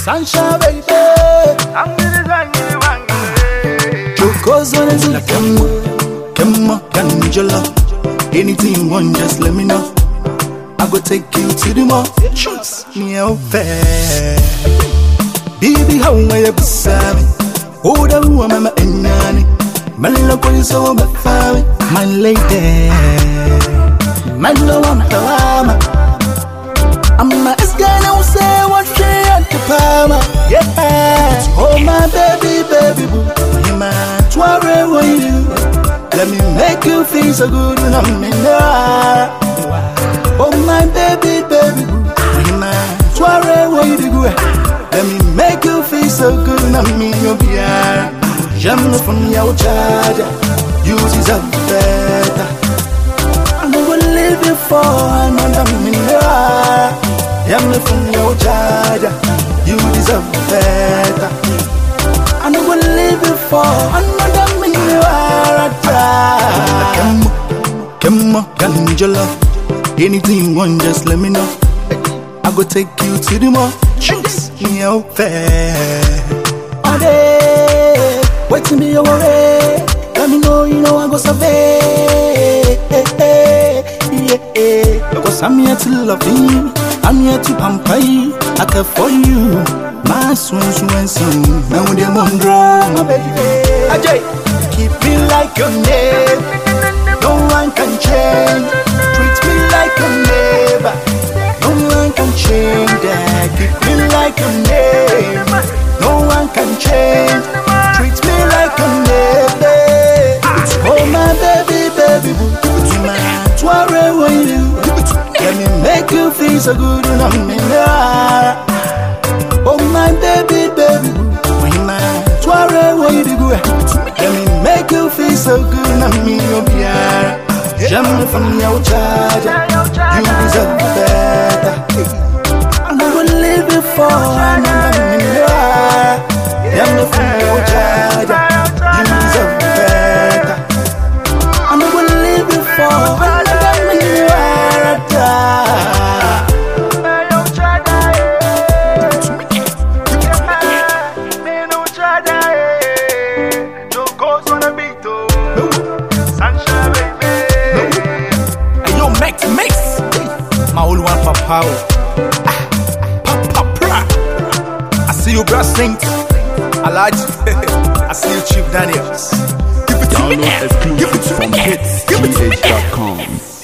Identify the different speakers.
Speaker 1: Sunshine, baby. Choco's on it, like come on, Angela. Anything you want, just let me know. I go take you to the mall. Choose me out fair. Baby, how am I beside me? Oh, the woman, my enemy. My love for you, so my family. My lady. My love, I'm the I'm my guy now, say what she at the palma. Yeah. Oh, my baby, baby boo. My soiree with you. Let me make you feel so good when I'm in there. Oh, my baby, baby boo. My soiree with you. Let me make you feel so good when I'm in your beer. Jam from your charger. Use is up better. I will leave you for another minute. Jam from your charger. You deserve better. I will leave you for another minute. Come on, Angela. Anything you want, just let me know. I go take you to the mall. Choose me out fair. All day, wait till me over. Let me know, you know I go survey. Yeah, because I'm here to love you. I'm here to pamper you. I care for you. My swan, now they're mondro, my baby. Ajay, keep me like your name. No one can change. Treat me like your neighbor. No one can change that. Keep me like your name. No one can change. Treat me like your neighbor. Oh my baby, baby boo. My soiree with you. Let me make you feel so good when I'm in there. Oh my baby, baby boo. My soiree with you. Let me make you feel so good when I'm in your beer. Jam from your charger. You deserve better. And I will leave you for another minute. Jam from your charger. You deserve better. And I will leave you for another minute. Mix. My old one for power. I see you, bro, Saint. I like you. I see you, Chief Daniels. Give it to me now. Give it to me now.
Speaker 2: Give it to me now.